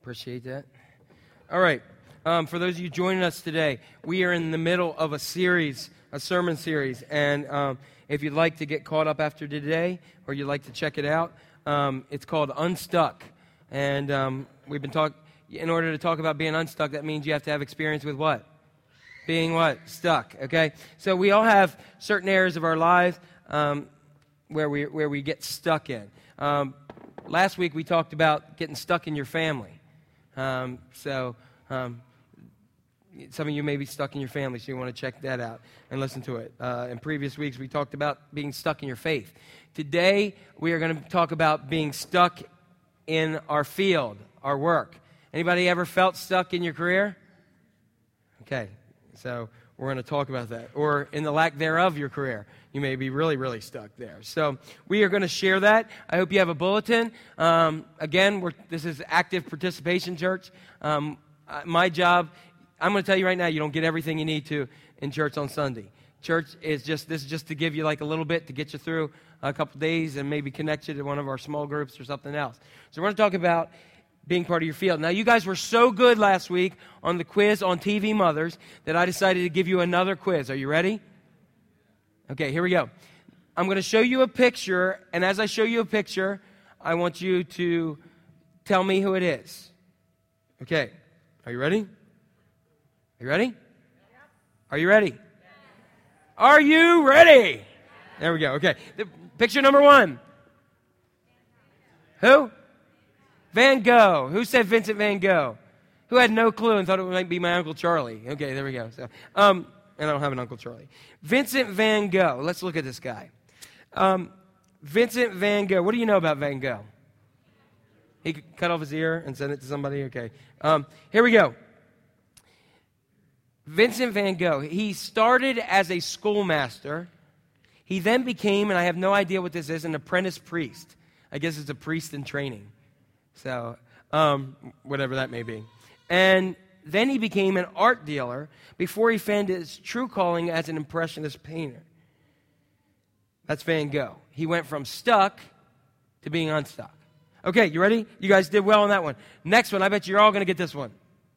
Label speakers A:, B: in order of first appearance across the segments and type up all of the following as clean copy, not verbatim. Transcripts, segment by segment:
A: Appreciate that. All right. For those of you joining us today, we are in the middle of a sermon series. And if you'd like to get caught up after today, or you'd like to check it out, it's called Unstuck. And we've been talking, in order to talk about being unstuck, that means you have to have experience with what? Being what? Stuck, okay? So we all have certain areas of our lives where we get stuck in. Last week we talked about getting stuck in your family. Some of you may be stuck in your family, so you want to check that out and listen to it. In previous weeks, we talked about being stuck in your faith. Today, we are going to talk about being stuck in our field, our work. Anybody ever felt stuck in your career? Okay, so we're going to talk about that. Or in the lack thereof your career. You may be really, really stuck there. So we are going to share that. I hope you have a bulletin. Again, this is Active Participation Church. My job, I'm going to tell you right now, you don't get everything you need to in church on Sunday. Church is just to give you like a little bit to get you through a couple days and maybe connect you to one of our small groups or something else. So we're going to talk about being part of your field. Now, you guys were so good last week on the quiz on TV Mothers that I decided to give you another quiz. Are you ready? Okay, here we go. I'm going to show you a picture, and as I show you a picture, I want you to tell me who it is. Okay, are you ready? Are you ready? Are you ready? Are you ready? There we go. Okay. Picture number one. Who? Van Gogh. Who said Vincent Van Gogh? Who had no clue and thought it might be my Uncle Charlie? Okay, there we go. So, and I don't have an Uncle Charlie. Vincent Van Gogh. Let's look at this guy. Vincent Van Gogh. What do you know about Van Gogh? He cut off his ear and sent it to somebody? Okay. Here we go. Vincent Van Gogh, he started as a schoolmaster. He then became, and I have no idea what this is, an apprentice priest. I guess it's a priest in training. So, whatever that may be. And then he became an art dealer before he found his true calling as an impressionist painter. That's Van Gogh. He went from stuck to being unstuck. Okay, you ready? You guys did well on that one. Next one, I bet you're all going to get this one.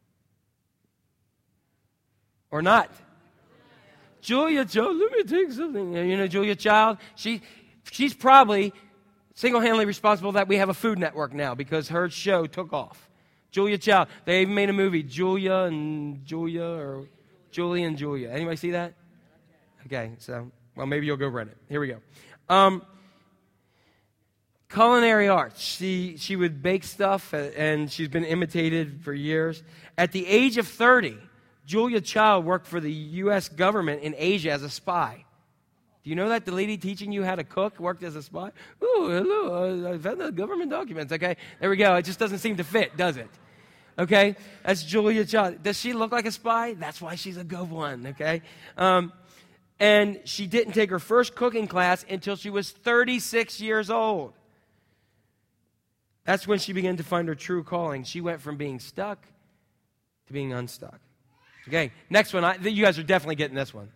A: Or not. Julia Child, let me take something. You know Julia Child? She's probably single-handedly responsible that we have a Food Network now because her show took off. Julia Child. They even made a movie, Julie and Julia. Anybody see that? Okay, so, well, maybe you'll go rent it. Here we go. Culinary arts. She would bake stuff, and she's been imitated for years. At the age of 30, Julia Child worked for the U.S. government in Asia as a spy. Do you know that the lady teaching you how to cook worked as a spy? Oh, hello, I found the government documents. Okay, there we go. It just doesn't seem to fit, does it? Okay, that's Julia Child. Does she look like a spy? That's why she's a good one, okay? And she didn't take her first cooking class until she was 36 years old. That's when she began to find her true calling. She went from being stuck to being unstuck. Okay, next one. You guys are definitely getting this one.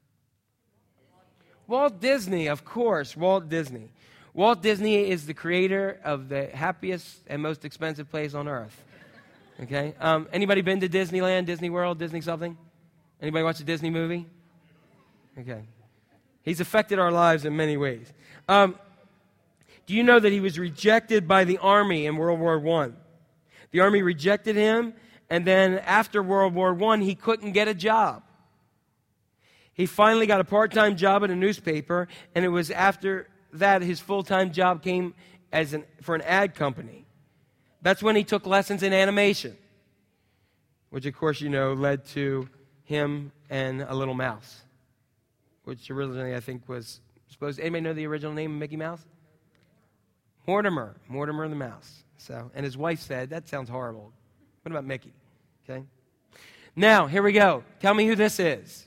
A: Walt Disney, of course, Walt Disney. Walt Disney is the creator of the happiest and most expensive place on earth. Okay, anybody been to Disneyland, Disney World, Disney something? Anybody watch a Disney movie? Okay. He's affected our lives in many ways. Do you know that he was rejected by the Army in World War I? The Army rejected him. And then after World War I, he couldn't get a job. He finally got a part-time job at a newspaper, and it was after that his full-time job came for an ad company. That's when he took lessons in animation, which, of course, you know, led to him and a little mouse, which originally I think was supposed. Anybody know the original name of Mickey Mouse? Mortimer the mouse. So, and his wife said, "That sounds horrible. What about Mickey?" Okay. Now, here we go. Tell me who this is.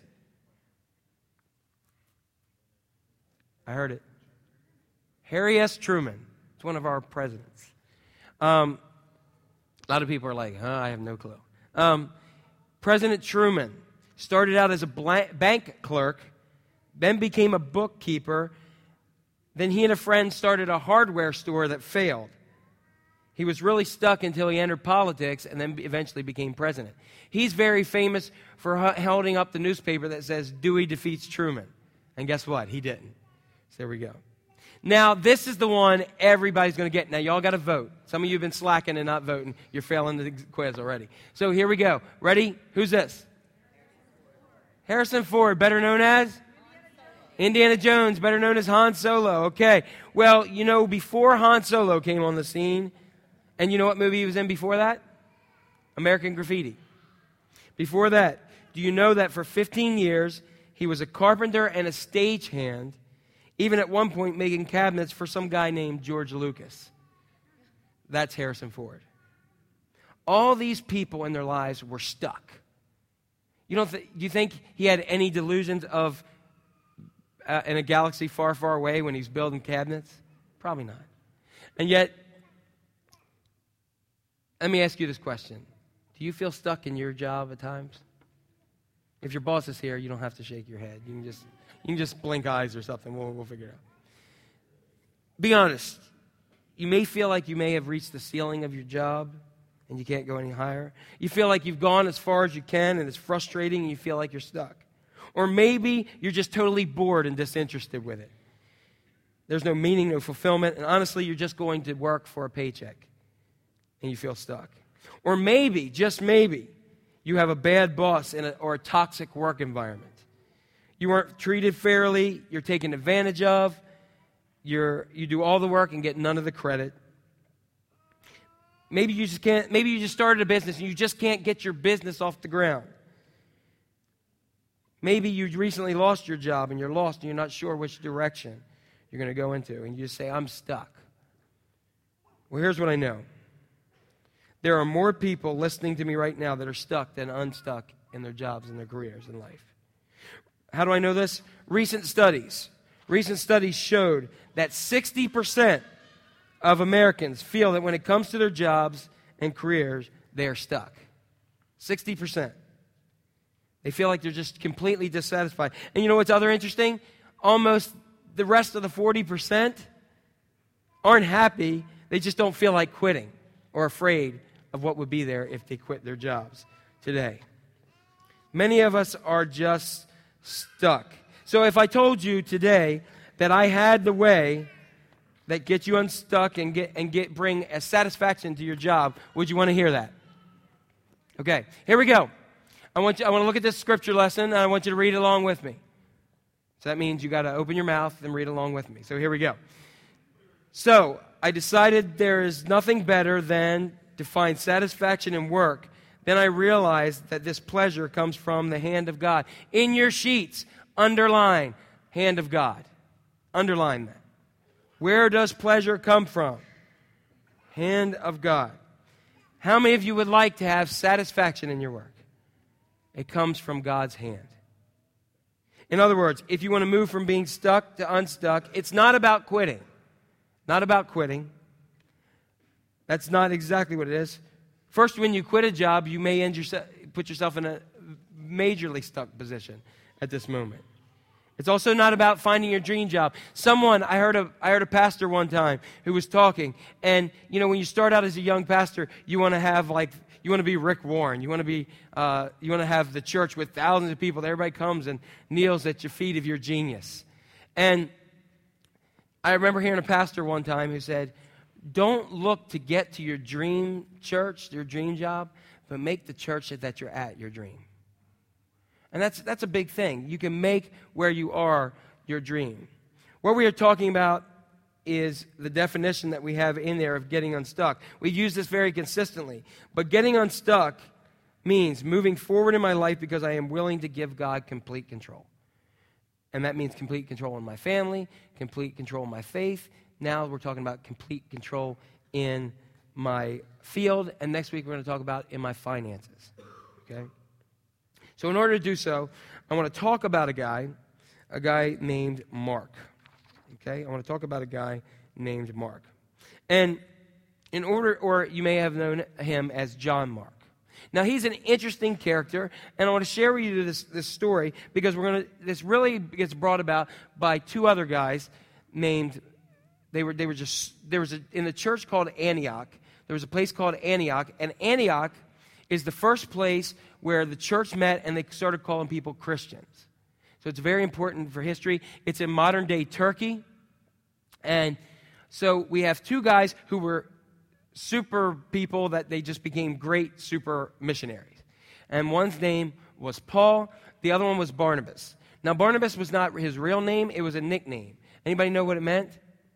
A: I heard it. Harry S. Truman. It's one of our presidents. A lot of people are like, I have no clue. President Truman started out as a bank clerk, then became a bookkeeper. Then he and a friend started a hardware store that failed. He was really stuck until he entered politics and then eventually became president. He's very famous for holding up the newspaper that says, Dewey defeats Truman. And guess what? He didn't. So there we go. Now, this is the one everybody's going to get. Now, y'all got to vote. Some of you have been slacking and not voting. You're failing the quiz already. So here we go. Ready? Who's this? Harrison Ford, better known as? Indiana Jones, better known as Han Solo. Okay. Well, you know, before Han Solo came on the scene, and you know what movie he was in before that? American Graffiti. Before that, do you know that for 15 years, he was a carpenter and a stagehand, even at one point making cabinets for some guy named George Lucas? That's Harrison Ford. All these people in their lives were stuck. Do you think he had any delusions of in a galaxy far, far away when he's building cabinets? Probably not. And yet, let me ask you this question. Do you feel stuck in your job at times? If your boss is here, you don't have to shake your head. You can just blink eyes or something. We'll figure it out. Be honest. You may feel like you may have reached the ceiling of your job and you can't go any higher. You feel like you've gone as far as you can and it's frustrating and you feel like you're stuck. Or maybe you're just totally bored and disinterested with it. There's no meaning, no fulfillment, and honestly, you're just going to work for a paycheck and you feel stuck. Or maybe, just maybe, you have a bad boss or a toxic work environment. You weren't treated fairly, you're taken advantage of, you do all the work and get none of the credit. Maybe you just started a business and you just can't get your business off the ground. Maybe you recently lost your job and you're lost and you're not sure which direction you're going to go into. And you just say, I'm stuck. Well, here's what I know. There are more people listening to me right now that are stuck than unstuck in their jobs and their careers in life. How do I know this? Recent studies showed that 60% of Americans feel that when it comes to their jobs and careers, they are stuck. 60%. They feel like they're just completely dissatisfied. And you know what's other interesting? Almost the rest of the 40% aren't happy. They just don't feel like quitting or afraid of what would be there if they quit their jobs today. Many of us are just stuck. So if I told you today that I had the way that gets you unstuck and bring a satisfaction to your job, would you want to hear that? Okay, here we go. I want to look at this scripture lesson, and I want you to read along with me. So that means you got to open your mouth and read along with me. So here we go. So I decided there is nothing better than to find satisfaction in work. Then I realized that this pleasure comes from the hand of God. In your sheets, underline hand of God. Underline that. Where does pleasure come from? Hand of God. How many of you would like to have satisfaction in your work? It comes from God's hand. In other words, if you want to move from being stuck to unstuck, it's not about quitting. Not about quitting. That's not exactly what it is. First, when you quit a job, you may put yourself in a majorly stuck position at this moment. It's also not about finding your dream job. I heard a pastor one time who was talking, and you know, when you start out as a young pastor, you want to be Rick Warren. You want to have the church with thousands of people. Everybody comes and kneels at your feet of your genius. And I remember hearing a pastor one time who said, don't look to get to your dream church, your dream job, but make the church that you're at your dream. And that's a big thing. You can make where you are your dream. What we are talking about is the definition that we have in there of getting unstuck. We use this very consistently. But getting unstuck means moving forward in my life because I am willing to give God complete control. And that means complete control in my family, complete control in my faith. Now we're talking about complete control in my field. And next week we're going to talk about in my finances. Okay? So in order to do so, I want to talk about a guy named Mark. Okay? I want to talk about a guy named Mark. And or you may have known him as John Mark. Now, he's an interesting character, and I want to share with you this story because this really gets brought about by two other guys named, in the church called Antioch, there was a place called Antioch, and Antioch is the first place where the church met and they started calling people Christians. So it's very important for history. It's in modern-day Turkey. And so we have two guys who were super people that they just became great super missionaries. And one's name was Paul. The other one was Barnabas. Now, Barnabas was not his real name. It was a nickname. Anybody know what it meant?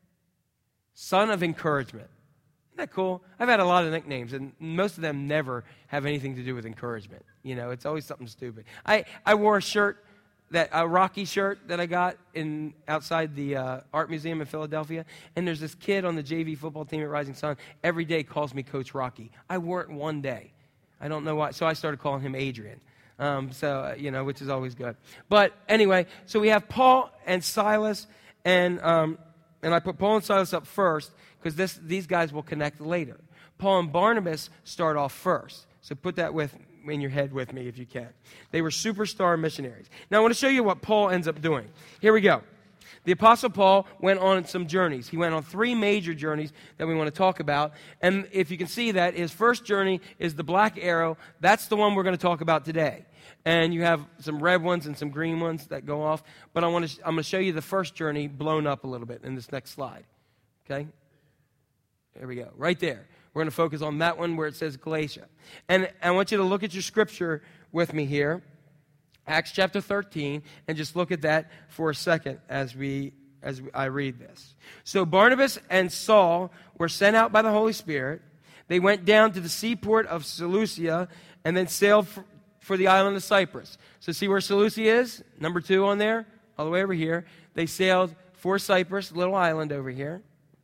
A: Son of encouragement. Isn't that cool? I've had a lot of nicknames, and most of them never have anything to do with encouragement. You know, it's always something stupid. I wore a shirt, a Rocky shirt that I got outside the Art Museum in Philadelphia, and there's this kid on the JV football team at Rising Sun every day calls me Coach Rocky. I wore it one day. I don't know why, so I started calling him Adrian. Which is always good. But anyway, so we have Paul and Silas, and I put Paul and Silas up first because these guys will connect later. Paul and Barnabas start off first. So put that in your head with me if you can. They were superstar missionaries. Now I want to show you what Paul ends up doing. Here we go. The Apostle Paul went on some journeys. He went on 3 major journeys that we want to talk about. And if you can see that, his first journey is the black arrow. That's the one we're going to talk about today. And you have some red ones and some green ones that go off. But I'm going to show you the first journey blown up a little bit in this next slide. Okay? There we go. Right there. We're going to focus on that one where it says Galatia. And I want you to look at your scripture with me here. Acts chapter 13, and just look at that for a second as I read this. So Barnabas and Saul were sent out by the Holy Spirit. They went down to the seaport of Seleucia and then sailed for the island of Cyprus. So see where Seleucia is? Number 2 on there, all the way over here. They sailed for Cyprus, little island over here.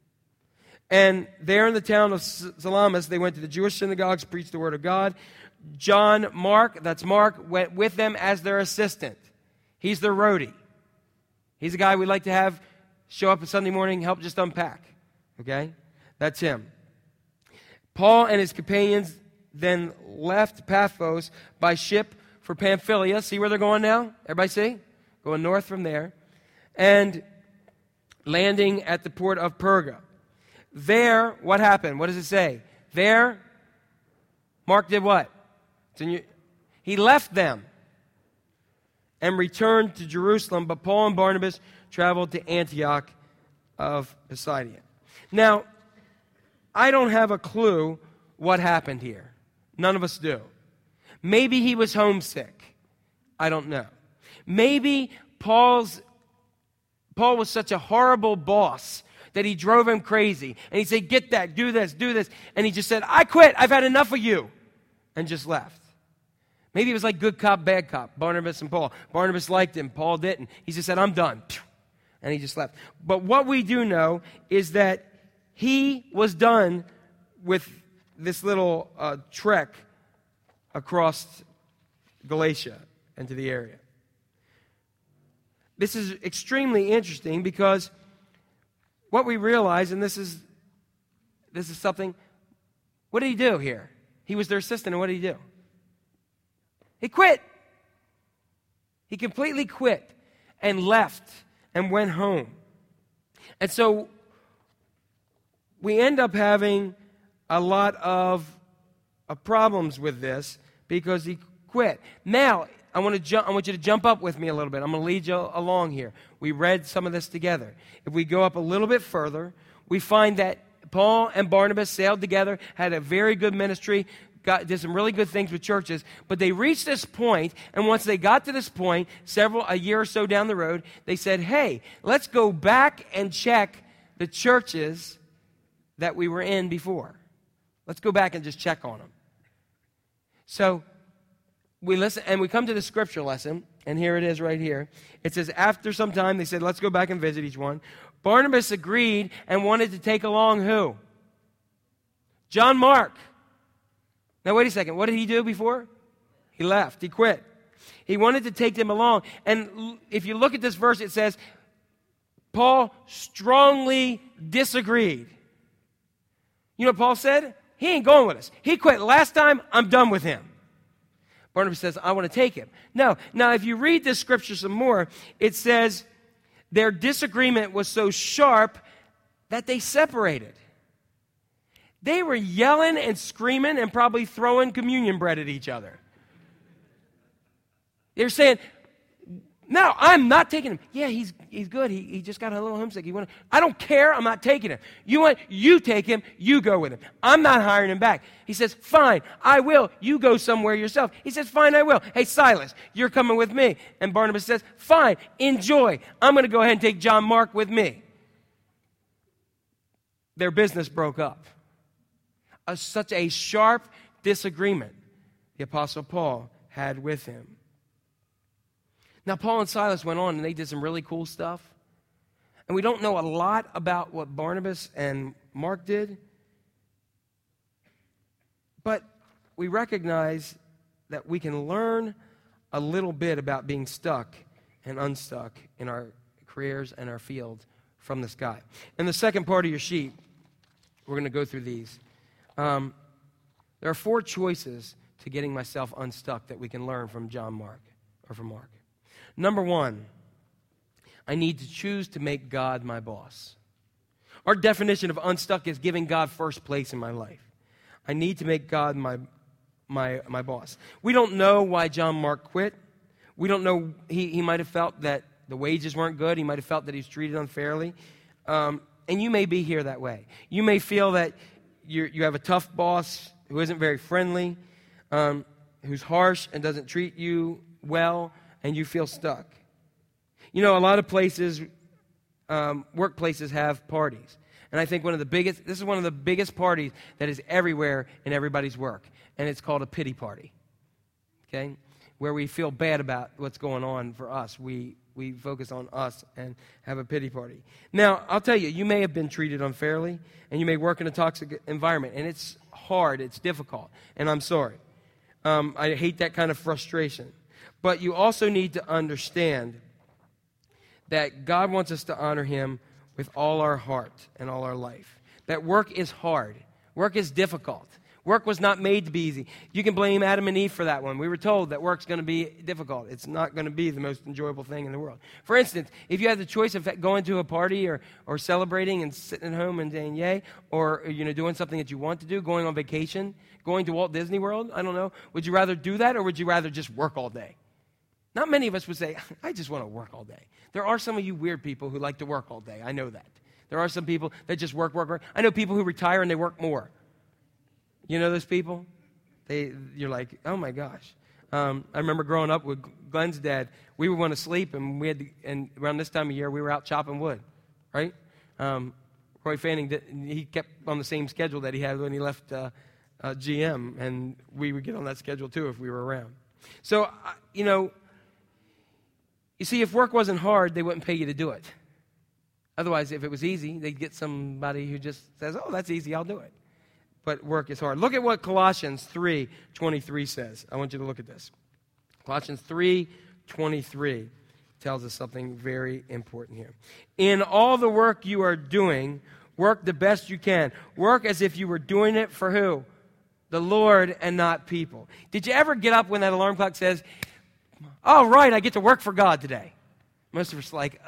A: And there in the town of Salamis, they went to the Jewish synagogues, preached the word of God. John Mark, that's Mark, went with them as their assistant. He's their roadie. He's the guy we like to have show up on Sunday morning, help just unpack. Okay? That's him. Paul and his companions then left Paphos by ship for Pamphylia. See where they're going now? Everybody see? Going north from there. And landing at the port of Perga. There, what happened? What does it say? There, Mark did what? He left them and returned to Jerusalem, but Paul and Barnabas traveled to Antioch of Pisidia. Now, I don't have a clue what happened here. None of us do. Maybe he was homesick. I don't know. Maybe Paul was such a horrible boss that he drove him crazy. And he said, get that, do this. And he just said, I quit. I've had enough of you. And just left. Maybe it was like good cop, bad cop, Barnabas and Paul. Barnabas liked him, Paul didn't. He just said, I'm done. And he just left. But what we do know is that he was done with this little trek across Galatia into the area. This is extremely interesting because what we realize, and this is something, what did he do here? He was their assistant, and what did he do? He quit. He completely quit and left and went home. And so we end up having a lot of problems with this because he quit. Now, I want you to jump up with me a little bit. I'm going to lead you along here. We read some of this together. If we go up a little bit further, we find that Paul and Barnabas sailed together, had a very good ministry, did some really good things with churches, but they reached this point, and once they got to this point, a year or so down the road, they said, hey, let's go back and check the churches that we were in before. Let's go back and just check on them. So we listen, and we come to the scripture lesson, and here it is right here. It says, after some time, they said, let's go back and visit each one. Barnabas agreed and wanted to take along who? John Mark. Now, wait a second. What did he do before? He left. He quit. He wanted to take them along. And if you look at this verse, it says, Paul strongly disagreed. You know what Paul said? He ain't going with us. He quit last time. I'm done with him. Barnabas says, I want to take him. No. Now, if you read this scripture some more, it says their disagreement was so sharp that they separated. They were yelling and screaming and probably throwing communion bread at each other. They're saying, no, I'm not taking him. Yeah, he's good. He just got a little homesick. I don't care. I'm not taking him. You take him. You go with him. I'm not hiring him back. He says, fine, I will. You go somewhere yourself. He says, fine, I will. Hey, Silas, you're coming with me. And Barnabas says, fine, enjoy. I'm going to go ahead and take John Mark with me. Their business broke up. Such a sharp disagreement the Apostle Paul had with him. Now, Paul and Silas went on and they did some really cool stuff. And we don't know a lot about what Barnabas and Mark did. But we recognize that we can learn a little bit about being stuck and unstuck in our careers and our field from this guy. In the second part of your sheet, we're going to go through these. There are 4 choices to getting myself unstuck that we can learn from Mark. Number 1, I need to choose to make God my boss. Our definition of unstuck is giving God first place in my life. I need to make God my boss. We don't know why John Mark quit. We don't know. He might have felt that the wages weren't good. He might have felt that he was treated unfairly. And you may be here that way. You may feel that you have a tough boss who isn't very friendly, who's harsh and doesn't treat you well, and you feel stuck. You know, a lot of places, workplaces have parties. And I think this is one of the biggest parties that is everywhere in everybody's work. And it's called a pity party. Okay? Where we feel bad about what's going on for us. We focus on us and have a pity party. Now, I'll tell you, you may have been treated unfairly, and you may work in a toxic environment, and it's hard, it's difficult, and I'm sorry. I hate that kind of frustration. But you also need to understand that God wants us to honor Him with all our heart and all our life. That work is hard. Work is difficult. Work was not made to be easy. You can blame Adam and Eve for that one. We were told that work's going to be difficult. It's not going to be the most enjoyable thing in the world. For instance, if you had the choice of going to a party or celebrating and sitting at home and saying yay, or doing something that you want to do, going on vacation, going to Walt Disney World, I don't know, would you rather do that or would you rather just work all day? Not many of us would say, I just want to work all day. There are some of you weird people who like to work all day. I know that. There are some people that just work. I know people who retire and they work more. You know those people? You're like, oh my gosh. I remember growing up with Glenn's dad. We would want to sleep, and and around this time of year, we were out chopping wood, right? Roy Fanning, he kept on the same schedule that he had when he left GM, and we would get on that schedule too if we were around. So, you see, if work wasn't hard, they wouldn't pay you to do it. Otherwise, if it was easy, they'd get somebody who just says, oh, that's easy, I'll do it. But work is hard. Look at what Colossians 3:23 says. I want you to look at this. Colossians 3:23 tells us something very important here. In all the work you are doing, work the best you can. Work as if you were doing it for who? The Lord and not people. Did you ever get up when that alarm clock says, all right, I get to work for God today? Most of us are like,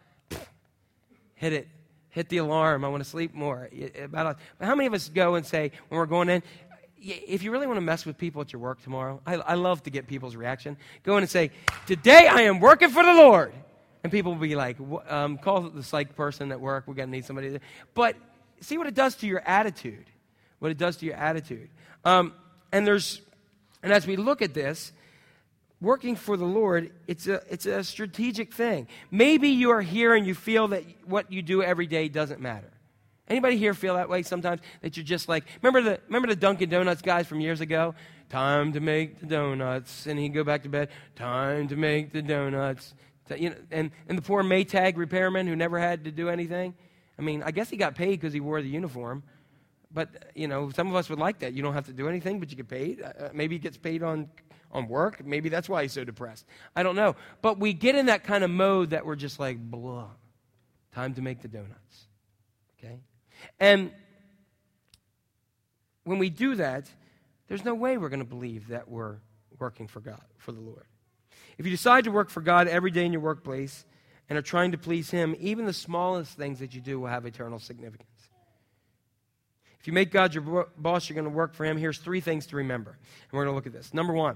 A: hit it. Hit the alarm. I want to sleep more. But how many of us go and say, when we're going in, if you really want to mess with people at your work tomorrow, I love to get people's reaction. Go in and say, today I am working for the Lord. And people will be like, call the psych person at work. We're going to need somebody there. But see what it does to your attitude. What it does to your attitude. And as we look at this, working for the Lord, it's a strategic thing. Maybe you are here and you feel that what you do every day doesn't matter. Anybody here feel that way sometimes? That you're just like, remember the Dunkin' Donuts guys from years ago? Time to make the donuts. And he'd go back to bed. Time to make the donuts. And the poor Maytag repairman who never had to do anything. I mean, I guess he got paid because he wore the uniform. But, some of us would like that. You don't have to do anything, but you get paid. Maybe he gets paid on work. Maybe that's why he's so depressed. I don't know. But we get in that kind of mode that we're just like, blah. Time to make the donuts. Okay? And when we do that, there's no way we're going to believe that we're working for God, for the Lord. If you decide to work for God every day in your workplace and are trying to please Him, even the smallest things that you do will have eternal significance. If you make God your boss, you're going to work for him. Here's 3 things to remember. And we're going to look at this. Number 1,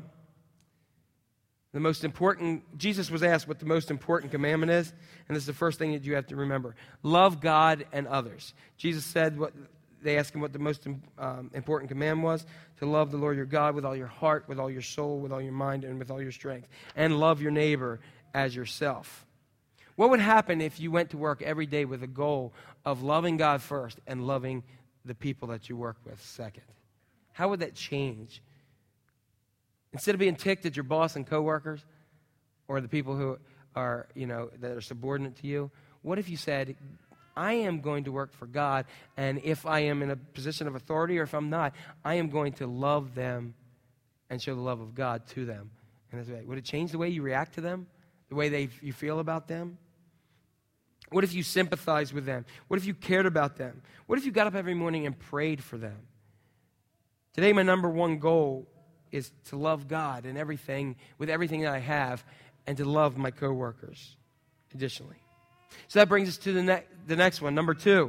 A: Jesus was asked what the most important commandment is, and this is the first thing that you have to remember. Love God and others. Jesus said, they asked him what the most important command was, to love the Lord your God with all your heart, with all your soul, with all your mind, and with all your strength, and love your neighbor as yourself. What would happen if you went to work every day with a goal of loving God first and loving the people that you work with second? How would that change? Instead of being ticked at your boss and coworkers or the people who are, that are subordinate to you, what if you said, I am going to work for God, and if I am in a position of authority or if I'm not, I am going to love them and show the love of God to them. And would it change the way you react to them? The way you feel about them? What if you sympathized with them? What if you cared about them? What if you got up every morning and prayed for them? Today, my number 1 goal is to love God and everything, with everything that I have, and to love my coworkers additionally. So that brings us to the next one. Number 2,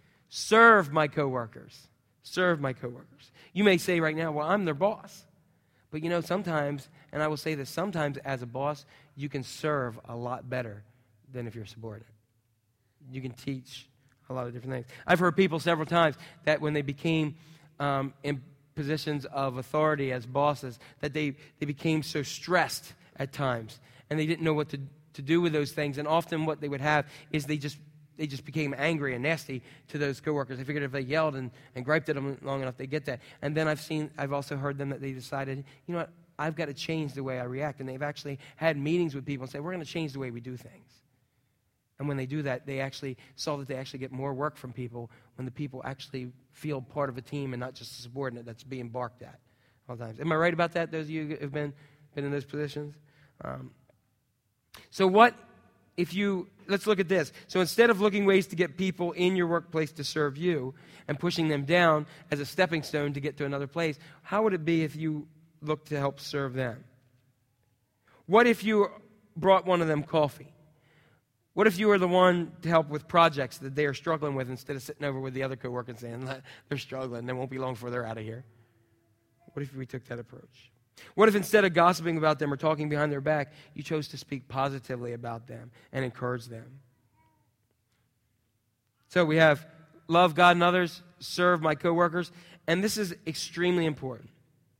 A: serve my coworkers. Serve my coworkers. You may say right now, well, I'm their boss. But sometimes, and I will say this, sometimes as a boss, you can serve a lot better than if you're subordinate. You can teach a lot of different things. I've heard people several times that when they became in positions of authority as bosses, that they became so stressed at times, and they didn't know what to do with those things. And often what they would have is they just became angry and nasty to those coworkers. They figured if they yelled and griped at them long enough, they'd get that. And then I've also heard them that they decided, you know what, I've got to change the way I react. And they've actually had meetings with people and say, we're going to change the way we do things. And when they do that, they actually saw that they actually get more work from people when the people actually feel part of a team and not just a subordinate that's being barked at all the time. Am I right about that, those of you who have been in those positions? Let's look at this. So instead of looking ways to get people in your workplace to serve you and pushing them down as a stepping stone to get to another place, how would it be if you looked to help serve them? What if you brought one of them coffee? What if you were the one to help with projects that they are struggling with instead of sitting over with the other coworker and saying, they're struggling, they won't be long before they're out of here? What if we took that approach? What if instead of gossiping about them or talking behind their back, you chose to speak positively about them and encourage them? So we have love God and others, serve my coworkers, and this is extremely important.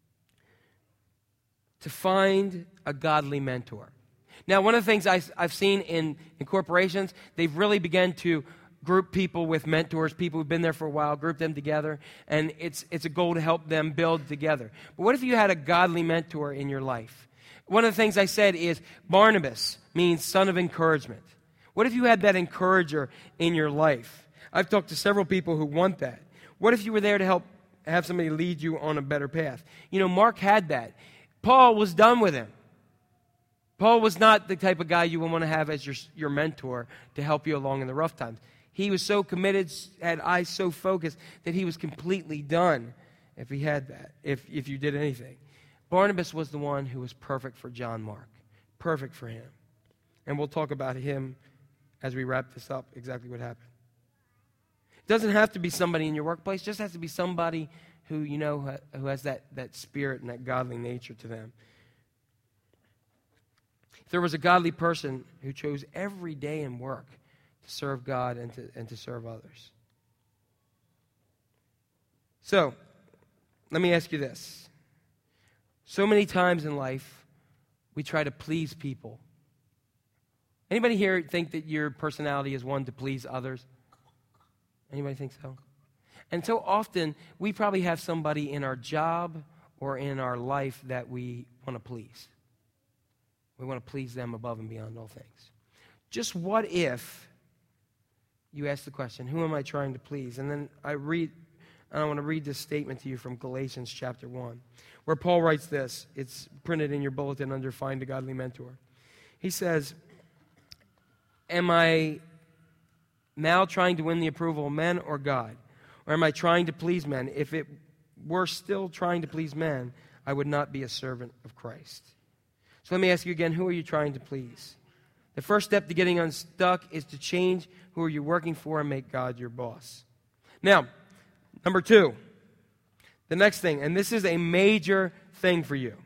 A: To find a godly mentor. Now, one of the things I've seen in corporations, they've really begun to group people with mentors, people who've been there for a while, group them together, and it's a goal to help them build together. But what if you had a godly mentor in your life? One of the things I said is Barnabas means son of encouragement. What if you had that encourager in your life? I've talked to several people who want that. What if you were there to help have somebody lead you on a better path? Mark had that. Paul was done with him. Paul was not the type of guy you would want to have as your mentor to help you along in the rough times. He was so committed, had eyes so focused, that he was completely done if he had that, if you did anything. Barnabas was the one who was perfect for John Mark. Perfect for him. And we'll talk about him as we wrap this up, exactly what happened. It doesn't have to be somebody in your workplace. It just has to be somebody who who has that spirit and that godly nature to them. If there was a godly person who chose every day in work to serve God and to serve others. So, let me ask you this. So many times in life, we try to please people. Anybody here think that your personality is one to please others? Anybody think so? And so often, we probably have somebody in our job or in our life that we want to please. We want to please them above and beyond all things. Just what if you ask the question, who am I trying to please? And then I want to read this statement to you from Galatians chapter 1, where Paul writes this. It's printed in your bulletin under Find a Godly Mentor. He says, am I now trying to win the approval of men or God? Or am I trying to please men? If it were still trying to please men, I would not be a servant of Christ. So let me ask you again, who are you trying to please? The first step to getting unstuck is to change who are you working for and make God your boss. Now, Number 2, the next thing, and this is a major thing for you.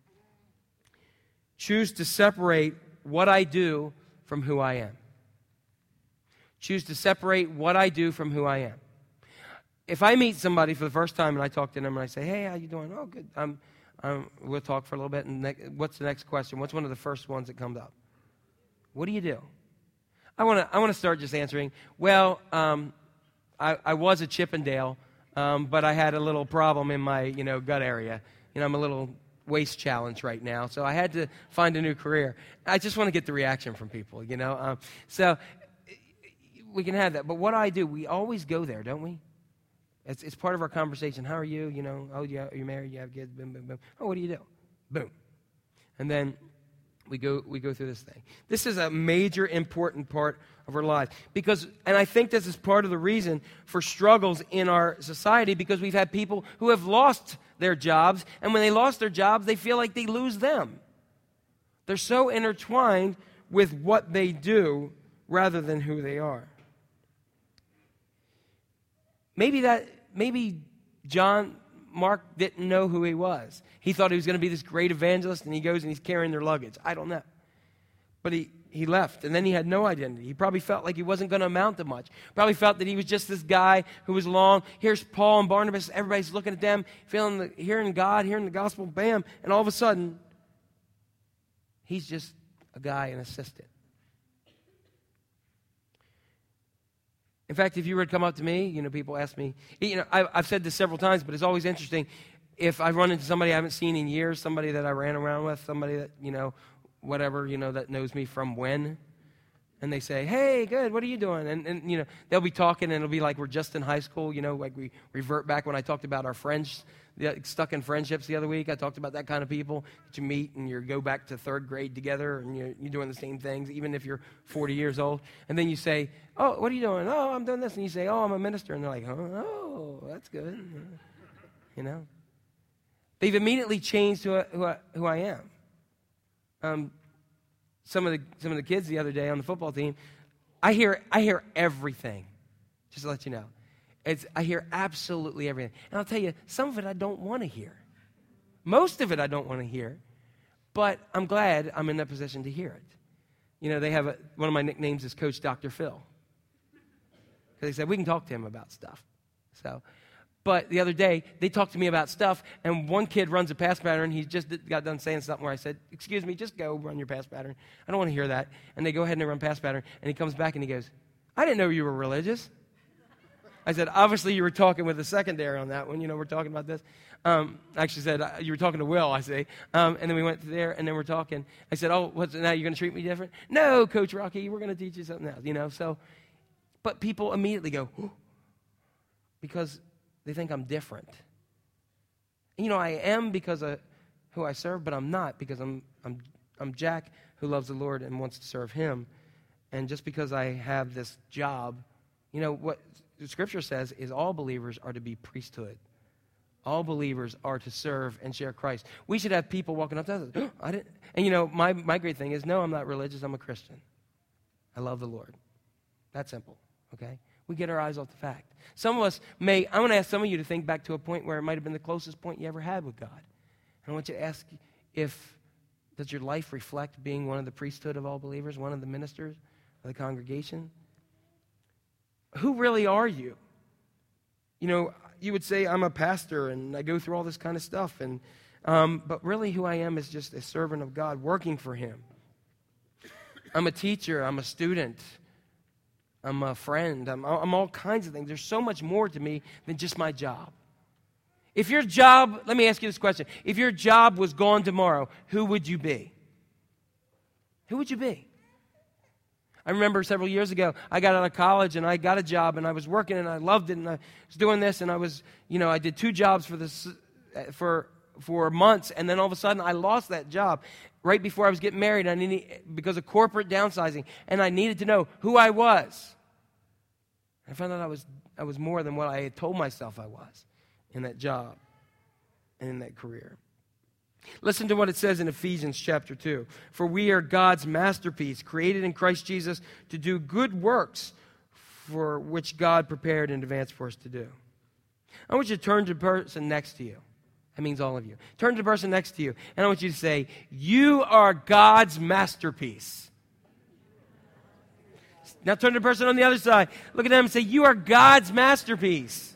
A: Choose to separate what I do from who I am. Choose to separate what I do from who I am. If I meet somebody for the first time and I talk to them and I say, hey, how you doing? Oh, good. We'll talk for a little bit. And what's the next question? What's one of the first ones that comes up? What do you do? I want to start just answering, well, I was a Chippendale, but I had a little problem in my gut area. I'm a little waist challenged right now, so I had to find a new career. I just want to get the reaction from people, So we can have that. But what I do, we always go there, don't we? It's part of our conversation. How are you? Oh, yeah, are you married? You have kids? Boom, boom, boom. Oh, what do you do? Boom. And then we go through this thing. This is a major, important part of our lives. And I think this is part of the reason for struggles in our society, because we've had people who have lost their jobs, and when they lost their jobs, they feel like they lose them. They're so intertwined with what they do rather than who they are. Maybe Mark didn't know who he was. He thought he was going to be this great evangelist, and he goes and he's carrying their luggage. I don't know. But he left, and then he had no identity. He probably felt like he wasn't going to amount to much. Probably felt that he was just this guy who was along. Here's Paul and Barnabas. Everybody's looking at them, hearing God, hearing the gospel, bam. And all of a sudden, he's just a guy, an assistant. In fact, if you were to come up to me, people ask me, I've said this several times, but it's always interesting. If I run into somebody I haven't seen in years, somebody that I ran around with, somebody that, whatever, that knows me from when, and they say, hey, good, what are you doing? And they'll be talking, and it'll be like we're just in high school, like we revert back when I talked about our friends, stuck in friendships the other week. I talked about that kind of people that you meet, and you go back to third grade together, and you're doing the same things, even if you're 40 years old. And then you say, oh, what are you doing? Oh, I'm doing this. And you say, oh, I'm a minister. And they're like, oh, that's good. They've immediately changed who I am. Some of the kids the other day on the football team, I hear everything. Just to let you know, I hear absolutely everything, and I'll tell you, some of it I don't want to hear. Most of it I don't want to hear, but I'm glad I'm in that position to hear it. They have one of my nicknames is Coach Dr. Phil, because they said we can talk to him about stuff. But the other day, they talked to me about stuff, and one kid runs a pass pattern. He just got done saying something where I said, excuse me, just go run your pass pattern. I don't want to hear that. And they go ahead and they run pass pattern, and he comes back and he goes, I didn't know you were religious. I said, obviously you were talking with the secondary on that one. We're talking about this. I actually said, you were talking to Will, I say. And then we went there, and then we're talking. I said, now you're going to treat me different? No, Coach Rocky, we're going to teach you something else, But people immediately go, oh, because they think I'm different. I am because of who I serve, but I'm not, because I'm Jack who loves the Lord and wants to serve Him. And just because I have this job, what the Scripture says is all believers are to be priesthood. All believers are to serve and share Christ. We should have people walking up to us. Oh, I didn't. And my great thing is, no, I'm not religious. I'm a Christian. I love the Lord. That's simple. Okay. We get our eyes off the fact. Some of us I want to ask some of you to think back to a point where it might have been the closest point you ever had with God. And I want you to ask does your life reflect being one of the priesthood of all believers, one of the ministers of the congregation? Who really are you? You would say, I'm a pastor, and I go through all this kind of stuff. But really who I am is just a servant of God working for Him. I'm a teacher. I'm a student. I'm a friend. I'm all kinds of things. There's so much more to me than just my job. If your job, let me ask you this question. If your job was gone tomorrow, who would you be? Who would you be? I remember several years ago, I got out of college and I got a job and I was working and I loved it and I was doing this and I was, I did 2 jobs for months, and then all of a sudden I lost that job right before I was getting married. Because of corporate downsizing, and I needed to know who I was. I found out I was more than what I had told myself I was in that job and in that career. Listen to what it says in Ephesians chapter 2. For we are God's masterpiece, created in Christ Jesus to do good works for which God prepared in advance for us to do. I want you to turn to the person next to you. That means all of you. Turn to the person next to you, and I want you to say, you are God's masterpiece. Now turn to the person on the other side. Look at them and say, you are God's masterpiece.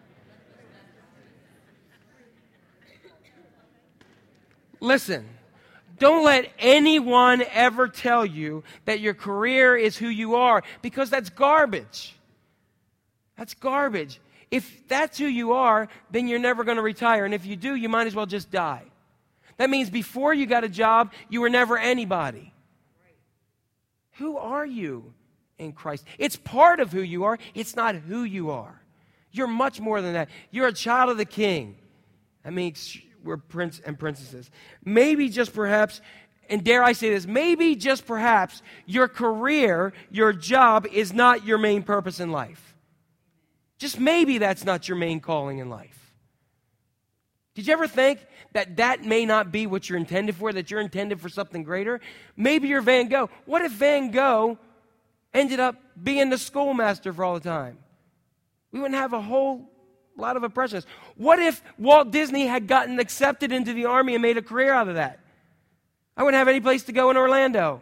A: Listen, don't let anyone ever tell you that your career is who you are, because that's garbage. That's garbage. If that's who you are, then you're never going to retire. And if you do, you might as well just die. That means before you got a job, you were never anybody. Who are you in Christ? It's part of who you are. It's not who you are. You're much more than that. You're a child of the King. That means we're prince and princesses. Maybe just perhaps, and dare I say this, maybe just perhaps your career, your job is not your main purpose in life. Just maybe that's not your main calling in life. Did you ever think that that may not be what you're intended for, that you're intended for something greater? Maybe you're Van Gogh. What if Van Gogh ended up being the schoolmaster for all the time? We wouldn't have a whole lot of impressionists. What if Walt Disney had gotten accepted into the army and made a career out of that? I wouldn't have any place to go in Orlando.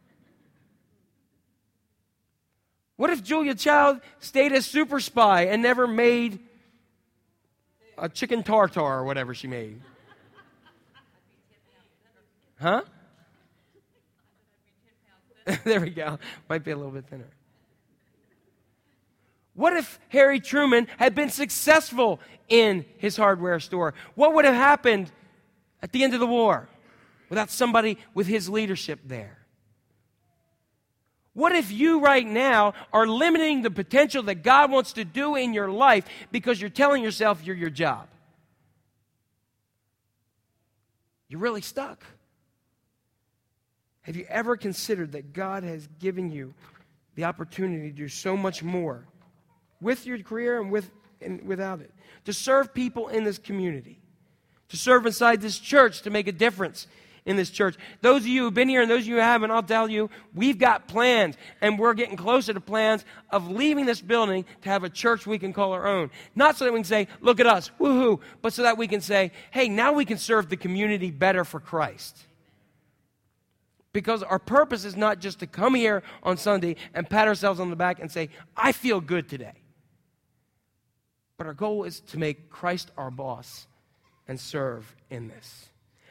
A: What if Julia Child stayed a super spy and never made a chicken tartare or whatever she made? Huh? There we go. Might be a little bit thinner. What if Harry Truman had been successful in his hardware store? What would have happened at the end of the war without somebody with his leadership there? What if you right now are limiting the potential that God wants to do in your life because you're telling yourself you're your job? You're really stuck. Have you ever considered that God has given you the opportunity to do so much more with your career and without it? To serve people in this community, to serve inside this church, to make a difference in this church. Those of you who've been here and those of you who haven't, I'll tell you, we've got plans, and we're getting closer to plans of leaving this building to have a church we can call our own. Not so that we can say, look at us, woohoo, but so that we can say, hey, now we can serve the community better for Christ. Because our purpose is not just to come here on Sunday and pat ourselves on the back and say, I feel good today. But our goal is to make Christ our boss and serve in this.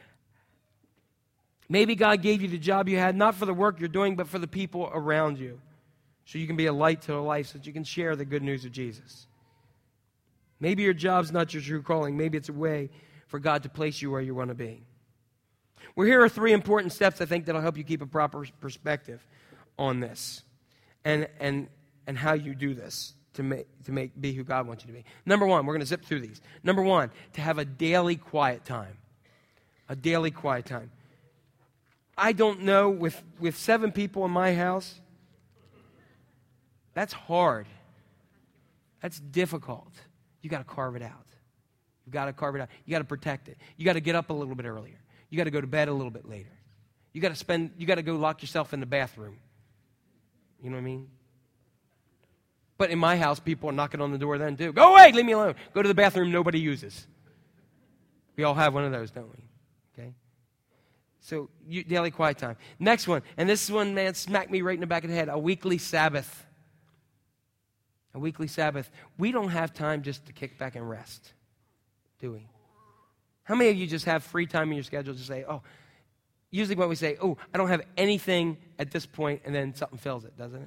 A: Maybe God gave you the job you had, not for the work you're doing, but for the people around you. So you can be a light to their life, so that you can share the good news of Jesus. Maybe your job's not your true calling. Maybe it's a way for God to place you where you want to be. Well, here are 3 important steps, I think, that'll help you keep a proper perspective on this. And how you do this to be who God wants you to be. Number 1, we're going to zip through these. Number 1, to have a daily quiet time. A daily quiet time. I don't know, with 7 people in my house, that's hard. That's difficult. You got to carve it out. You've got to carve it out. You got to protect it. You got to get up a little bit earlier. You got to go to bed a little bit later. You got to go lock yourself in the bathroom. You know what I mean? But in my house, people are knocking on the door then too. Go away, leave me alone. Go to the bathroom nobody uses. We all have one of those, don't we? Okay? So, daily quiet time. Next one, and this one, man, smacked me right in the back of the head, a weekly Sabbath. A weekly Sabbath. We don't have time just to kick back and rest, do we? How many of you just have free time in your schedule to say, usually when we say, I don't have anything at this point, and then something fills it, doesn't it?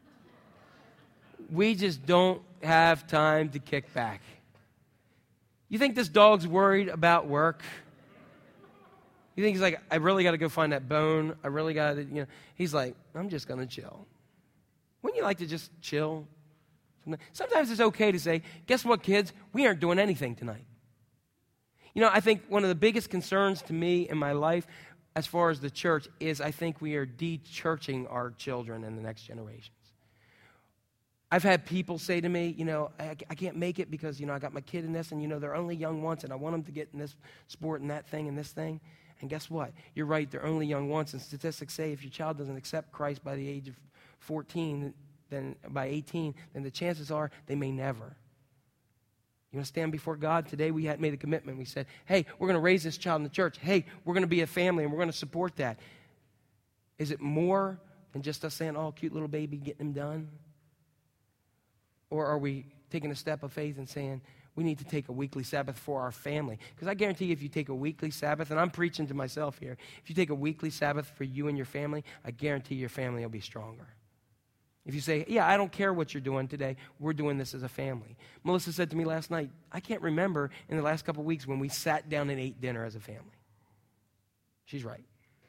A: We just don't have time to kick back. You think this dog's worried about work? You think he's like, I really got to go find that bone. I really got to, He's like, I'm just going to chill. Wouldn't you like to just chill? Sometimes it's okay to say, guess what, kids? We aren't doing anything tonight. I think one of the biggest concerns to me in my life as far as the church is I think we are de-churching our children in the next generations. I've had people say to me, I can't make it because, I got my kid in this and, they're only young once and I want them to get in this sport and that thing and this thing. And guess what? You're right, they're only young once. And statistics say if your child doesn't accept Christ by the age of 14, then by 18, then the chances are they may never. You want to stand before God? Today we had made a commitment. We said, hey, we're going to raise this child in the church. Hey, we're going to be a family, and we're going to support that. Is it more than just us saying, oh, cute little baby, getting him done? Or are we taking a step of faith and saying, we need to take a weekly Sabbath for our family? Because I guarantee you, if you take a weekly Sabbath, and I'm preaching to myself here, if you take a weekly Sabbath for you and your family, I guarantee your family will be stronger. If you say, yeah, I don't care what you're doing today, we're doing this as a family. Melissa said to me last night, I can't remember in the last couple of weeks when we sat down and ate dinner as a family. She's right.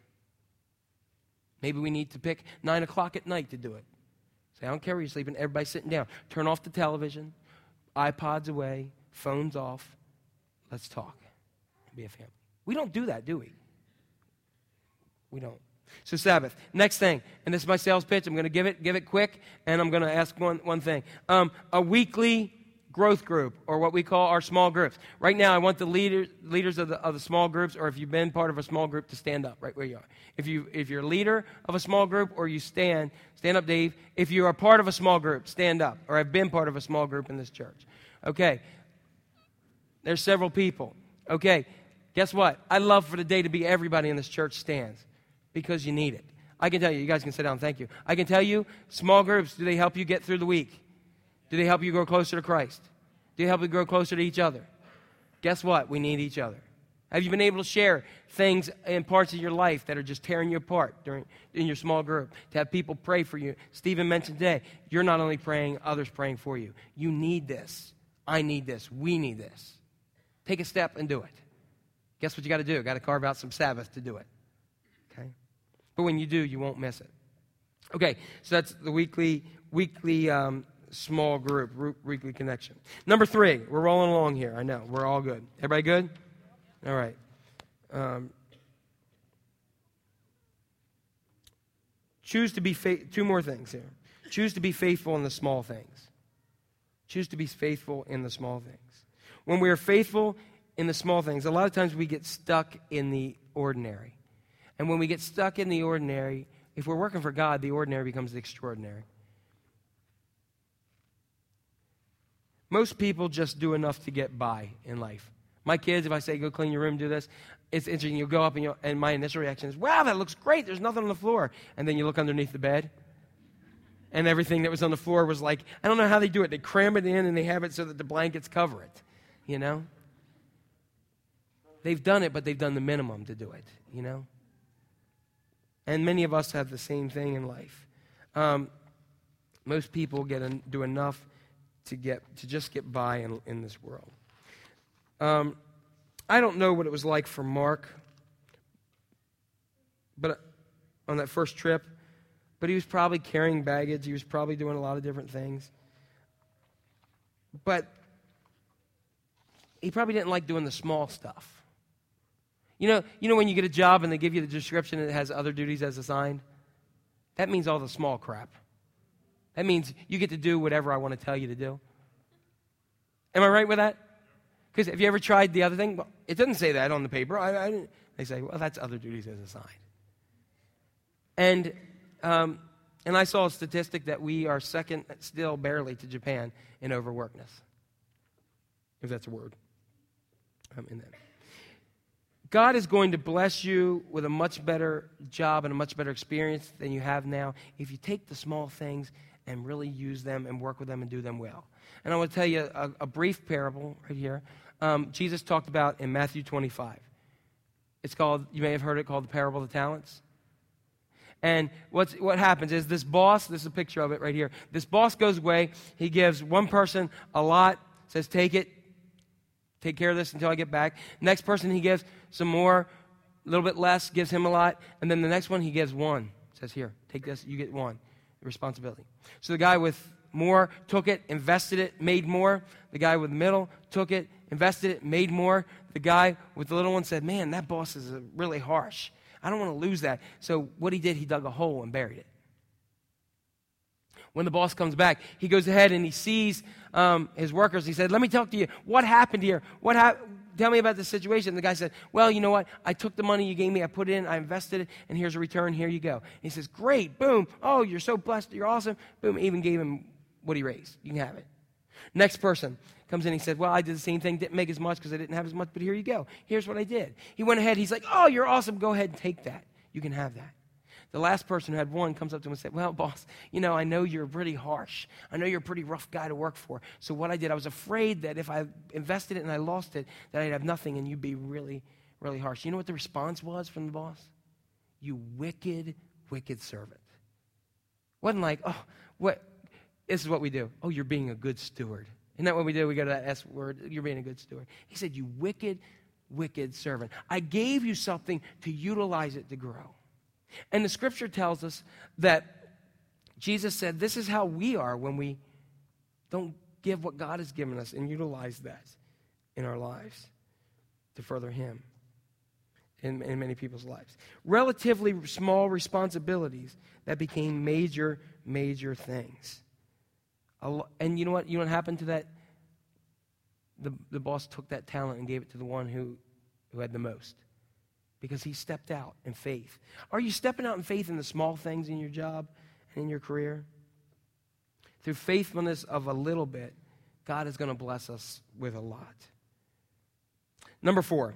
A: Maybe we need to pick 9 o'clock at night to do it. Say, I don't care where you're sleeping, everybody's sitting down. Turn off the television, iPods away, phones off. Let's talk. Be a family. We don't do that, do we? We don't. So Sabbath. Next thing, and this is my sales pitch. I'm going to give it quick, and I'm going to ask one thing. A weekly growth group, or what we call our small groups. Right now, I want the leaders of the small groups, or if you've been part of a small group, to stand up right where you are. If you're a leader of a small group, or you stand up, Dave. If you are part of a small group, stand up, or have been part of a small group in this church. Okay. There's several people. Okay. Guess what? I'd love for the day to be everybody in this church stands. Because you need it. I can tell you guys can sit down, thank you. I can tell you, small groups, do they help you get through the week? Do they help you grow closer to Christ? Do they help you grow closer to each other? Guess what? We need each other. Have you been able to share things in parts of your life that are just tearing you apart in your small group? To have people pray for you. Stephen mentioned today, you're not only praying, others praying for you. You need this. I need this. We need this. Take a step and do it. Guess what you got to do? Got to carve out some Sabbath to do it. Okay? But when you do, you won't miss it. Okay, so that's the weekly small group, weekly connection. Number 3, we're rolling along here. I know, we're all good. Everybody good? All right. Choose to be two more things here. Choose to be faithful in the small things. Choose to be faithful in the small things. When we are faithful in the small things, a lot of times we get stuck in the ordinary. And when we get stuck in the ordinary, if we're working for God, the ordinary becomes the extraordinary. Most people just do enough to get by in life. My kids, if I say, go clean your room, do this, it's interesting. You'll go up and my initial reaction is, wow, that looks great. There's nothing on the floor. And then you look underneath the bed, and everything that was on the floor was like, I don't know how they do it. They cram it in, and they have it so that the blankets cover it, you know? They've done it, but they've done the minimum to do it, you know? And many of us have the same thing in life. Most people do enough to just get by in this world. I don't know what it was like for Mark, but on that first trip, but he was probably carrying baggage. He was probably doing a lot of different things. But he probably didn't like doing the small stuff. You know when you get a job and they give you the description and it has other duties as assigned? That means all the small crap. That means you get to do whatever I want to tell you to do. Am I right with that? Because have you ever tried the other thing? Well, it doesn't say that on the paper. I didn't. They say, well, that's other duties as assigned. And I saw a statistic that we are second, still barely, to Japan in overworkness. If that's a word. In that. God is going to bless you with a much better job and a much better experience than you have now if you take the small things and really use them and work with them and do them well. And I want to tell you a brief parable right here. Jesus talked about in Matthew 25. It's called, you may have heard it called the parable of the talents. And what happens is this boss, this is a picture of it right here. This boss goes away. He gives one person a lot, says, take it. Take care of this until I get back. Next person he gives some more, a little bit less, gives him a lot. And then the next one he gives one. Says, here, take this, you get one. Responsibility. So the guy with more took it, invested it, made more. The guy with the middle took it, invested it, made more. The guy with the little one said, man, that boss is really harsh. I don't want to lose that. So what he did, he dug a hole and buried it. When the boss comes back, he goes ahead and he sees his workers. He said, let me talk to you. What happened here? Tell me about the situation. And the guy said, well, you know what? I took the money you gave me. I put it in. I invested it. And here's a return. Here you go. And he says, great. Boom. Oh, you're so blessed. You're awesome. Boom. Even gave him what he raised. You can have it. Next person comes in, he said, well, I did the same thing, didn't make as much because I didn't have as much, but here you go. Here's what I did. He went ahead, he's like, oh, you're awesome, go ahead and take that. You can have that. The last person who had one comes up to him and said, well, boss, I know you're pretty harsh. I know you're a pretty rough guy to work for. So what I did, I was afraid that if I invested it and I lost it, that I'd have nothing and you'd be really, really harsh. You know what the response was from the boss? You wicked, wicked servant. Wasn't like, oh, what? This is what we do. Oh, you're being a good steward. Isn't that what we do? We go to that S word, you're being a good steward. He said, you wicked, wicked servant. I gave you something to utilize it to grow. And the scripture tells us that Jesus said, this is how we are when we don't give what God has given us and utilize that in our lives to further Him in many people's lives. Relatively small responsibilities that became major, major things. And you know what? You know what happened to that? The boss took that talent and gave it to the one who had the most. Because he stepped out in faith. Are you stepping out in faith in the small things in your job and in your career? Through faithfulness of a little bit, God is going to bless us with a lot. Number 4,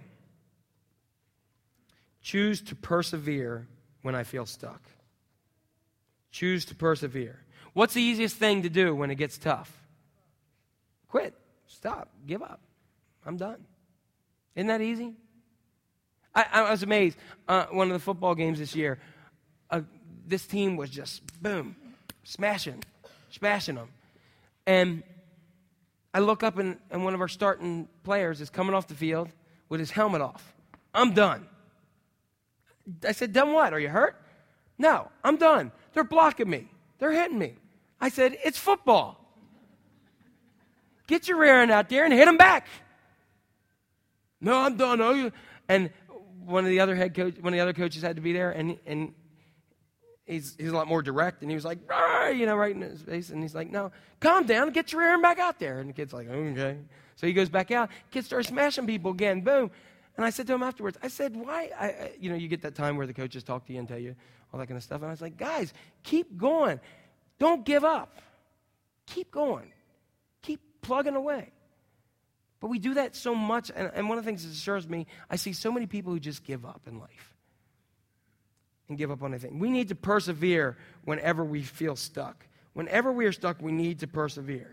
A: choose to persevere when I feel stuck. Choose to persevere. What's the easiest thing to do when it gets tough? Quit. Stop. Give up. I'm done. Isn't that easy? I was amazed. One of the football games this year, this team was just, boom, smashing them. And I look up and one of our starting players is coming off the field with his helmet off. I'm done. I said, done what? Are you hurt? No, I'm done. They're blocking me. They're hitting me. I said, it's football. Get your rear end out there and hit them back. No, I'm done. And one of the other coaches had to be there, and he's a lot more direct, and he was like, right in his face, and he's like, no, calm down, get your rear end back out there. And the kid's like, okay. So he goes back out. Kid starts smashing people again, boom. And I said to him afterwards, I said, why? You get that time where the coaches talk to you and tell you all that kind of stuff. And I was like, guys, keep going. Don't give up. Keep going. Keep plugging away. But we do that so much, and one of the things that disturbs me, I see so many people who just give up in life and give up on anything. We need to persevere whenever we feel stuck. Whenever we are stuck, we need to persevere.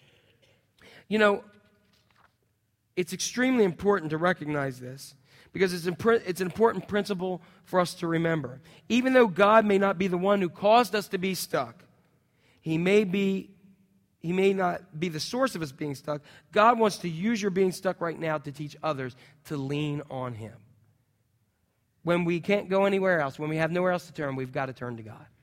A: It's extremely important to recognize this because it's an important principle for us to remember. Even though God may not be the one who caused us to be stuck, He may not be the source of us being stuck. God wants to use your being stuck right now to teach others to lean on Him. When we can't go anywhere else, when we have nowhere else to turn, we've got to turn to God.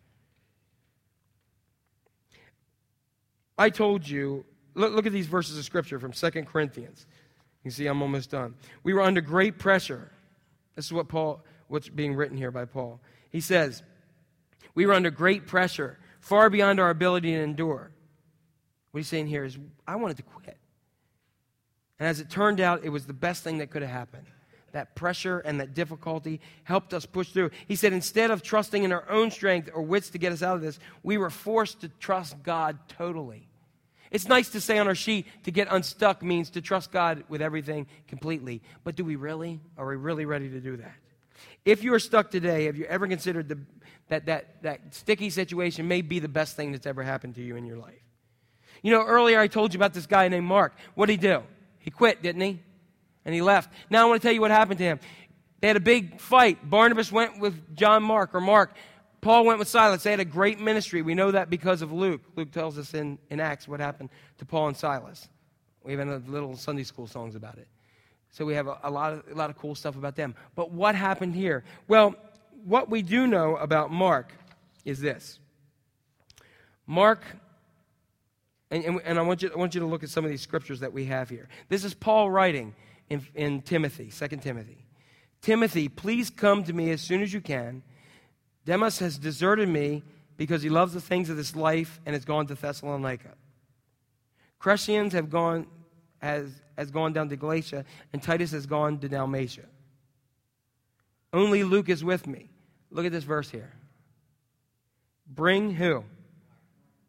A: I told you, look at these verses of Scripture from 2 Corinthians. You can see I'm almost done. We were under great pressure. This is what's being written here by Paul. He says, we were under great pressure, far beyond our ability to endure. What he's saying here is, I wanted to quit. And as it turned out, it was the best thing that could have happened. That pressure and that difficulty helped us push through. He said, instead of trusting in our own strength or wits to get us out of this, we were forced to trust God totally. It's nice to say on our sheet, to get unstuck means to trust God with everything completely. But do we really? Are we really ready to do that? If you are stuck today, have you ever considered that sticky situation may be the best thing that's ever happened to you in your life? Earlier I told you about this guy named Mark. What did he do? He quit, didn't he? And he left. Now I want to tell you what happened to him. They had a big fight. Barnabas went with Mark. Paul went with Silas. They had a great ministry. We know that because of Luke. Luke tells us in Acts what happened to Paul and Silas. We even have little Sunday school songs about it. So we have a lot of cool stuff about them. But what happened here? Well, what we do know about Mark is this. Mark, and I want you to look at some of these scriptures that we have here. This is Paul writing in Timothy, 2 Timothy. Timothy, please come to me as soon as you can. Demas has deserted me because he loves the things of this life and has gone to Thessalonica. Crescens has gone down to Galatia, and Titus has gone to Dalmatia. Only Luke is with me. Look at this verse here. Bring who?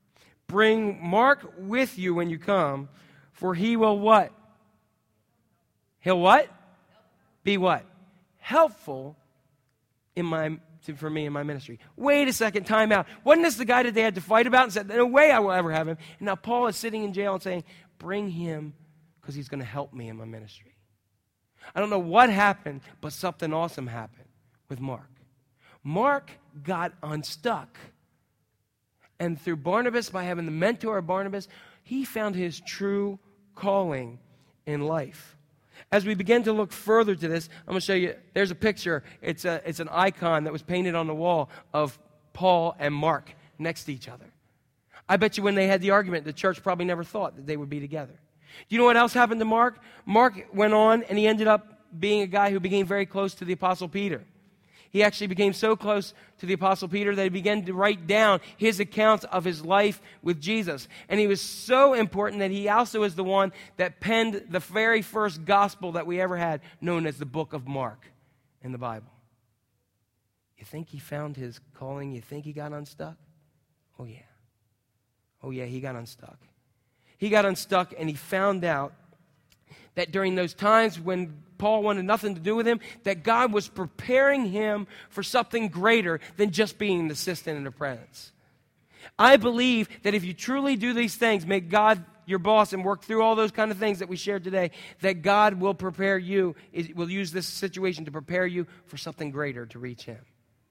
A: bring Mark with you when you come, for he will what? He'll what? Be what? Helpful for me in my ministry. Wait a second, time out. Wasn't this the guy that they had to fight about and said, no way I will ever have him? And now Paul is sitting in jail and saying, bring him because he's going to help me in my ministry. I don't know what happened, but something awesome happened with Mark. Mark got unstuck. And through Barnabas, by having the mentor of Barnabas, he found his true calling in life. As we begin to look further to this, I'm going to show you, there's a picture. It's an icon that was painted on the wall of Paul and Mark next to each other. I bet you when they had the argument, the church probably never thought that they would be together. Do you know what else happened to Mark? Mark went on and he ended up being a guy who became very close to the Apostle Peter. He actually became so close to the Apostle Peter that he began to write down his accounts of his life with Jesus. And he was so important that he also is the one that penned the very first gospel that we ever had, known as the book of Mark in the Bible. You think he found his calling? You think he got unstuck? Oh, yeah. Oh, yeah, he got unstuck. He got unstuck and he found out that during those times when Paul wanted nothing to do with him, that God was preparing him for something greater than just being an assistant and apprentice. I believe that if you truly do these things, make God your boss and work through all those kind of things that we shared today, that God will prepare you, will use this situation to prepare you for something greater to reach him.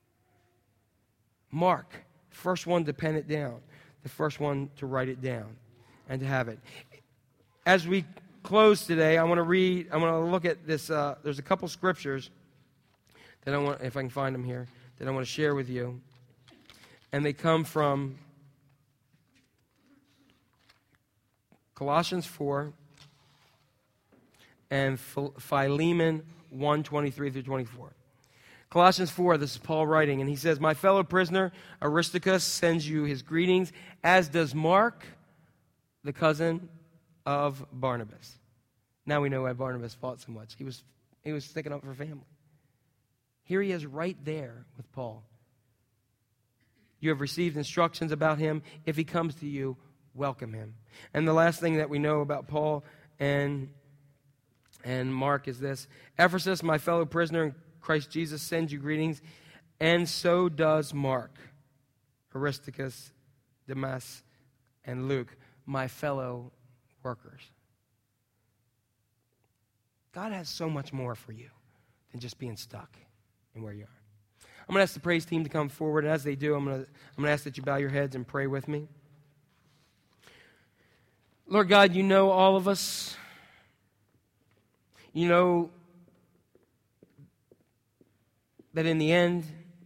A: Mark, first one to pen it down, the first one to write it down and to have it. As we close today, I want to look at this. There's a couple scriptures that I want, if I can find them here, that I want to share with you. And they come from Colossians 4 and Philemon 1:23 through 24. Colossians 4, this is Paul writing, and he says, my fellow prisoner Aristarchus sends you his greetings, as does Mark, the cousin of Barnabas. Now we know why Barnabas fought so much. He was sticking up for family. Here he is right there with Paul. You have received instructions about him. If he comes to you, welcome him. And the last thing that we know about Paul and Mark is this. Ephesus, my fellow prisoner in Christ Jesus, sends you greetings, and so does Mark, Aristarchus, Demas, and Luke, my fellow workers. God has so much more for you than just being stuck in where you are. I'm going to ask the praise team to come forward, and as they do, I'm going to ask that you bow your heads and pray with me. Lord God, you know all of us. You know that in the end,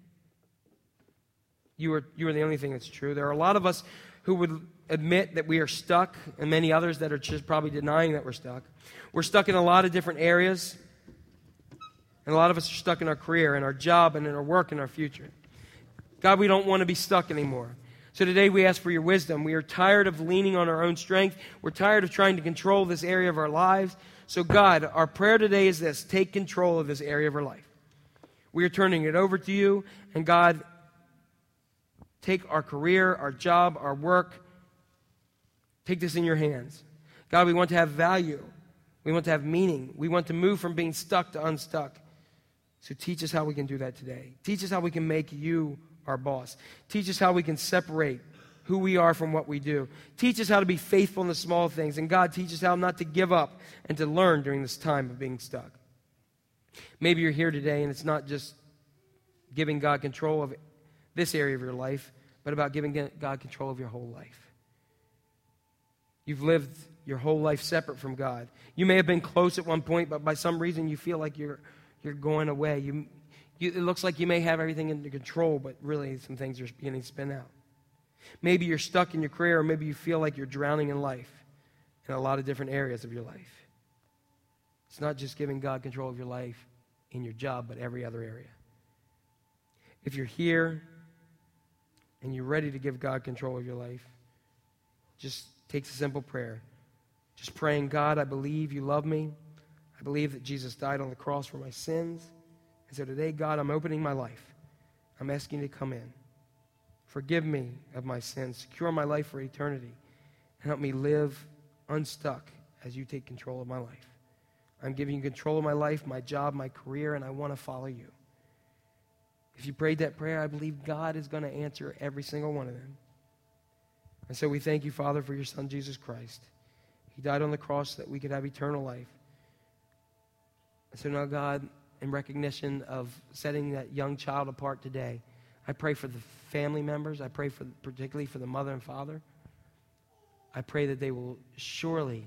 A: you are the only thing that's true. There are a lot of us who would admit that we are stuck, and many others that are just probably denying that we're stuck. We're stuck in a lot of different areas, and a lot of us are stuck in our career, in our job, and in our work, and our future. God, we don't want to be stuck anymore. So today we ask for your wisdom. We are tired of leaning on our own strength. We're tired of trying to control this area of our lives. So God, our prayer today is this: take control of this area of our life. We are turning it over to you, and God, take our career, our job, our work. Take this in your hands. God, we want to have value. We want to have meaning. We want to move from being stuck to unstuck. So teach us how we can do that today. Teach us how we can make you our boss. Teach us how we can separate who we are from what we do. Teach us how to be faithful in the small things. And God, teach us how not to give up and to learn during this time of being stuck. Maybe you're here today and it's not just giving God control of this area of your life, but about giving God control of your whole life. You've lived your whole life separate from God. You may have been close at one point, but by some reason you feel like you're going away. It looks like you may have everything under control, but really some things are beginning to spin out. Maybe you're stuck in your career, or maybe you feel like you're drowning in life in a lot of different areas of your life. It's not just giving God control of your life in your job, but every other area. If you're here and you're ready to give God control of your life, just take a simple prayer. Just praying, God, I believe you love me. I believe that Jesus died on the cross for my sins. And so today, God, I'm opening my life. I'm asking you to come in. Forgive me of my sins. Secure my life for eternity. And help me live unstuck as you take control of my life. I'm giving you control of my life, my job, my career, and I want to follow you. If you prayed that prayer, I believe God is going to answer every single one of them. And so we thank you, Father, for your Son, Jesus Christ. He died on the cross so that we could have eternal life. And so now, God, in recognition of setting that young child apart today, I pray for the family members. I pray particularly for the mother and father. I pray that they will surely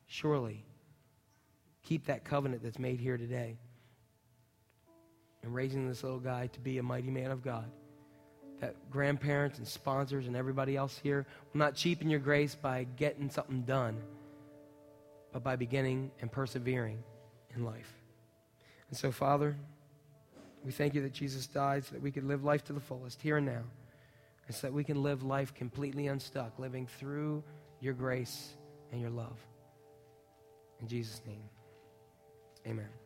A: keep that covenant that's made here today and raising this little guy to be a mighty man of God. That grandparents and sponsors and everybody else here will not cheapen your grace by getting something done, but by beginning and persevering in life. And so, Father, we thank you that Jesus died so that we could live life to the fullest here and now, and so that we can live life completely unstuck, living through your grace and your love. In Jesus' name, amen.